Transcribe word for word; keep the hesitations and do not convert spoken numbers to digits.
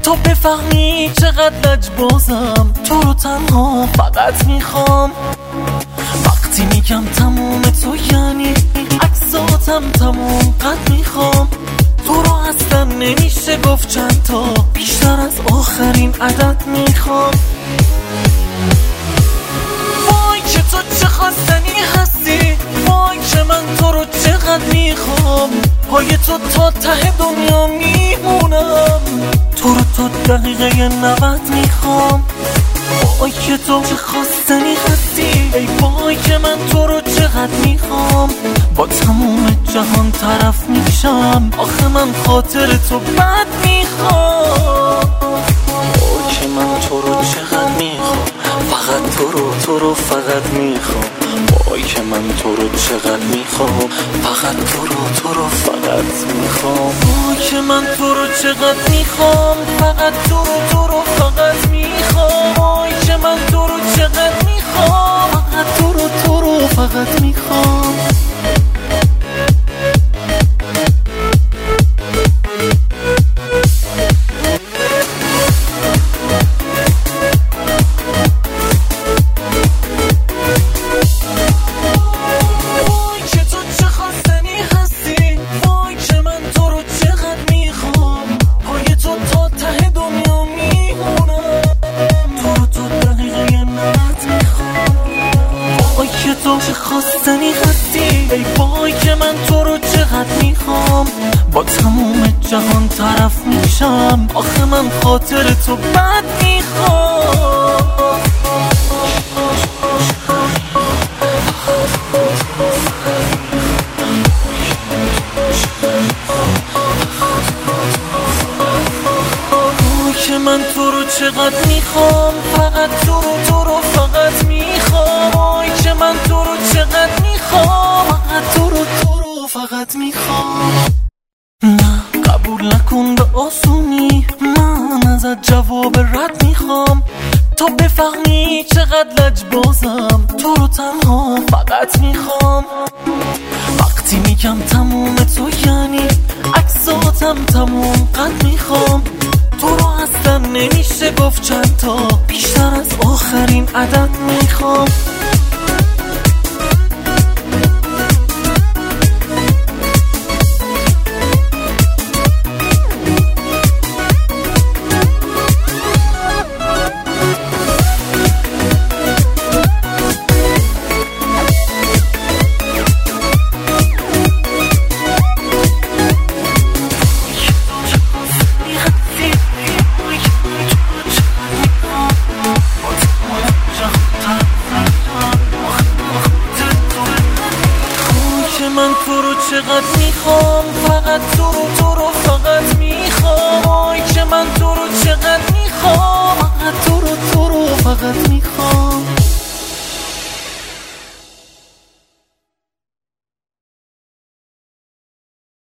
تو بفهمی چقدر لجبازم، تو رو تنها فقط میخوام. وقتی میگم تموم تو یعنی عکساتم تموم قد میخوام. تو رو اصلا نمیشه گفت چند تا، بیشتر از آخرین عدد میخوام. وای که تو چه خواستنی هستی، وای که من تو رو چقدر میخوام. پای تو تا ته دنیا میمونم، تو رو تا دقیقه نود میخوام. وای که تو چه خواستنی هستی، ای وای که من تو رو چقدر میخوام. با تموم جهان طرف میشم، آخه من خاطر تو بد میخوام. وای که من تو رو چقدر میخوام، فقط تو رو تو رو فقط میخوام. وای که من تو رو چقدر میخوام، فقط تو رو تو رو فقط میخوام. وای که من تو رو چقدر میخوام، فقط تو رو تو رو فقط میخوام. وای که من تو رو چقدر میخوام، فقط تو رو تو رو فقط میخوام. تو چه خواستنی هستی، ای وای که من تو رو چقدر میخوام. با تموم جهان طرف میشم، آخه من خاطر تو بد میخوام. وای که من تو رو چقدر میخوام، فقط تو رو تو رو فقط میخوام. وای که من تو رو چقدر میخوام، فقط تو رو تو رو فقط میخوام. نه قبول نکن به آسونی، من ازت جواب رد میخوام. تا بفهمی چقدر لجبازم، تو رو تنها فقط میخوام. وقتی میگم تموم تو یعنی عکساتم تموم قد میخوام. تو رو اصلا نمیشه گفت چند تا، بیشتر از آخرین عدد میخوام.